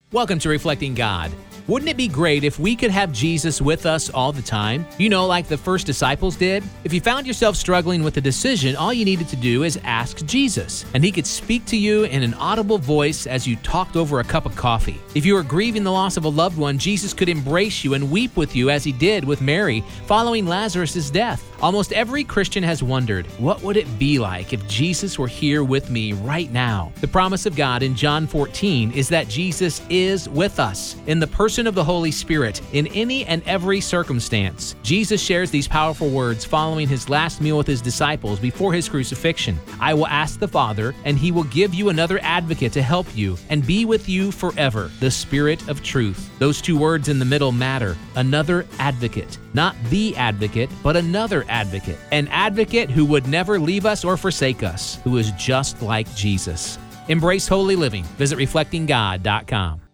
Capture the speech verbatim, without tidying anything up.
Welcome to Reflecting God. Wouldn't it be great if we could have Jesus with us all the time? You know, like the first disciples did? If you found yourself struggling with a decision, all you needed to do is ask Jesus, and he could speak to you in an audible voice as you talked over a cup of coffee. If you were grieving the loss of a loved one, Jesus could embrace you and weep with you as he did with Mary following Lazarus' death. Almost every Christian has wondered, what would it be like if Jesus were here with me right now? The promise of God in John fourteen is that Jesus is with us in the person of the Holy Spirit in any and every circumstance. Jesus shares these powerful words following his last meal with his disciples before his crucifixion. I will ask the Father, and he will give you another advocate to help you and be with you forever, the Spirit of truth. Those two words in the middle matter. Another advocate. Not the advocate, but another advocate. An advocate who would never leave us or forsake us, who is just like Jesus. Embrace holy living. Visit reflecting god dot com.